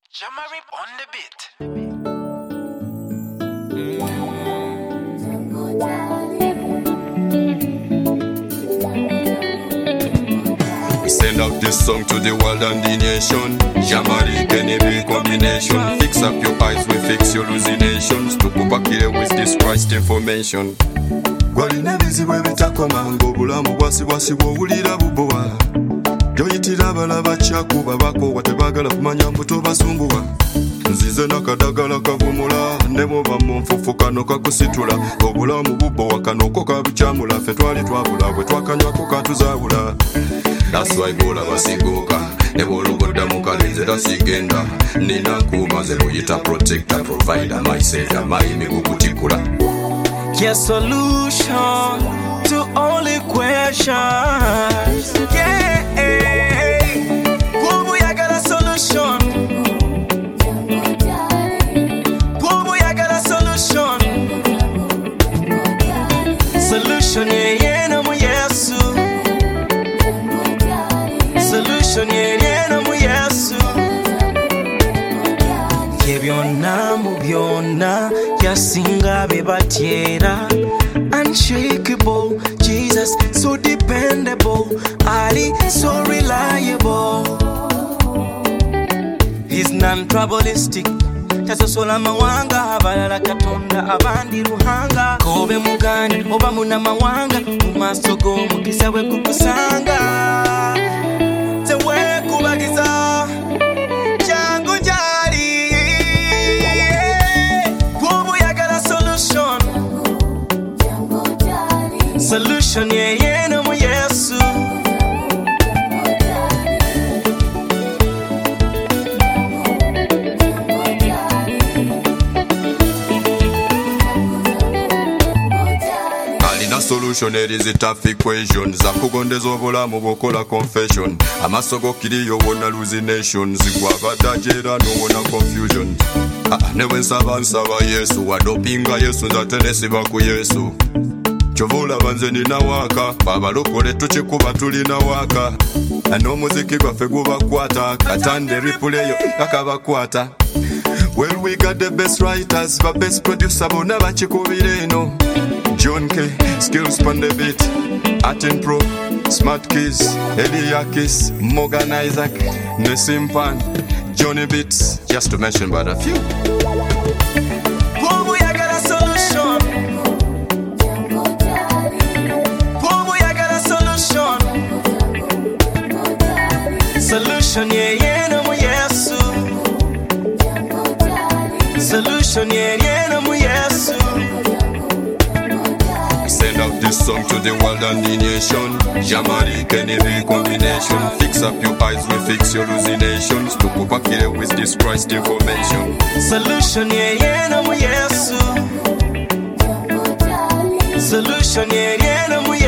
Jamarip on the beat. We send out this song to the world and the nation. Jamarip any combination. Fix up your eyes, we fix your hallucinations. Tukupakire with this Christ information. Gwalina bizibu ebitakoma ng'obulamu bwasibwasibwa owulira bubowa. Gyoyitira abalaba kyakuba bakoowa tebaagala kumanya mbuto basumbuwa. Nzize nakadagala kavumula ne bw'oba mu nfufu kano kakusitula. Obulamu bubowa kano ko kabukyamula ffe twali twabula bwe twakanywako katuzaabula. That's why bola basiguka ne bw'ologodda mu kalenze tasigenda. Nina nkumaze buyita protector provider my savior my migukutikula. Your solution to all equations. Yeah, Kubu ya got a solution. Kubu ya got a solution. Solution yeah na mu Yesu. Solution yeah na mu Yesu. Byonna mu byonna yasinga bebatyera. Unshakable, Jesus so dependable, Ali so reliable. He's non-tribalistic, tasosola mawanga abalala katonda abandi ruhanga. Kobe mugani oba muna mawanga mumaso g'omukisa bwe kukusanga. Tewe kubagiza jangu jali. Kubu yagala solution. Solution yeah na mu Yesu. Alina solution erizi tough equations za kugondeza obulamu bw'okola confession. Amasogo kiriyo wona hallucinations gwabadajera nowona confusion. Ne bwensaba nsaba Yesu wadopinga Yesu nzate nesiba ku Yesu. Chovula banze nina waka babalokole tukikuba tulina waka. N'omuziki gwaffe gubakwata katande ripuleyo kakabakwata. Well we got the best writers, the best producer bonna bakikubira eno. John K, skills pon the beat, Atin Pro, Smart Keys, Eliakis, Morgan Isaac, Nessim Pan, Johnny Beats, just to mention but a few. Kubu yagala solution. Kubu yagala solution. Solution yeah na mu Yesu. Solution yeah na mu Yesu. Send out this song to the world and the nation. Jamarip any combination. Fix up your eyes, we fix your hallucinations. Tukupakire with this Christ information. Solution yeah na mu Yesu. Solution yeah na mu